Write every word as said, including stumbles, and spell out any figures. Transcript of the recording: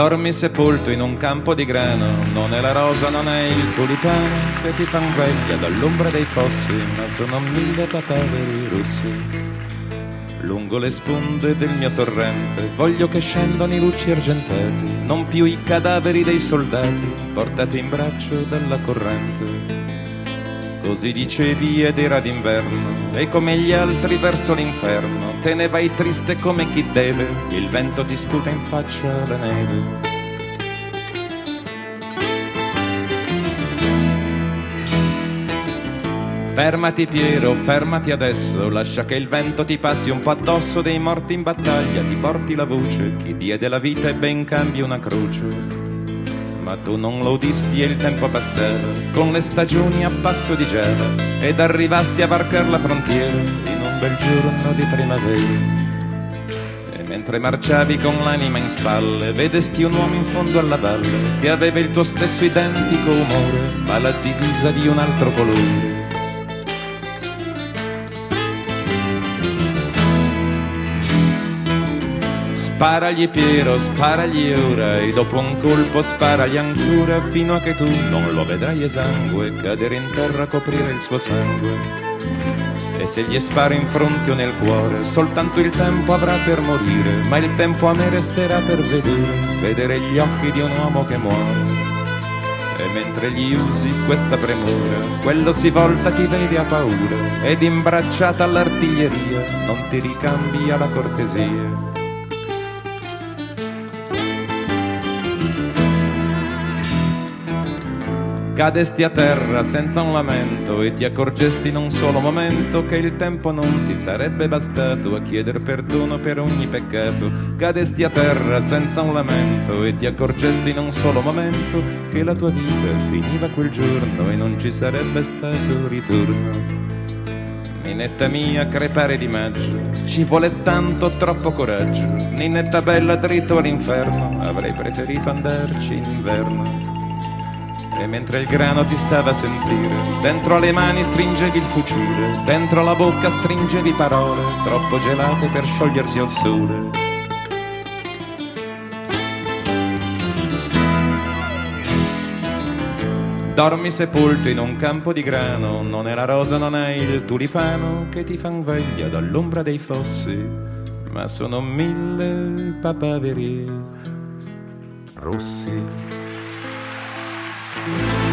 Dormi sepolto in un campo di grano, non è la rosa, non è il tulipano che ti fan veglia dall'ombra dei fossi, ma sono mille papaveri rossi. Lungo le sponde del mio torrente voglio che scendano i lucci argentati, non più i cadaveri dei soldati portati in braccio dalla corrente. Così dicevi ed era d'inverno, e come gli altri verso l'inferno te ne vai triste come chi deve, il vento ti sputa in faccia la neve. Fermati Piero, fermati adesso, lascia che il vento ti passi un po' addosso, dei morti in battaglia ti porti la voce, chi diede la vita e ben cambi una croce. Ma tu non lo udisti e il tempo passava, con le stagioni a passo di gela, ed arrivasti a varcar la frontiera in un bel giorno di primavera. E mentre marciavi con l'anima in spalle, vedesti un uomo in fondo alla valle, che aveva il tuo stesso identico umore, ma la divisa di un altro colore. Sparagli Piero, sparagli ora, e dopo un colpo sparagli ancora, fino a che tu non lo vedrai esangue cadere in terra a coprire il suo sangue. E se gli spari in fronte o nel cuore, soltanto il tempo avrà per morire, ma il tempo a me resterà per vedere, vedere gli occhi di un uomo che muore. E mentre gli usi questa premura, quello si volta, ti vede a paura, ed imbracciata all'artiglieria non ti ricambia la cortesia. Cadesti a terra senza un lamento e ti accorgesti in un solo momento che il tempo non ti sarebbe bastato a chieder perdono per ogni peccato. Cadesti a terra senza un lamento e ti accorgesti in un solo momento che la tua vita finiva quel giorno e non ci sarebbe stato ritorno. Ninetta mia, crepare di maggio, ci vuole tanto, troppo coraggio. Ninetta bella, dritto all'inferno, avrei preferito andarci in inverno. E mentre il grano ti stava a sentire, dentro le mani stringevi il fucile, dentro la bocca stringevi parole troppo gelate per sciogliersi al sole. Dormi sepolto in un campo di grano, non è la rosa, non è il tulipano che ti fan veglia dall'ombra dei fossi, ma sono mille papaveri rossi.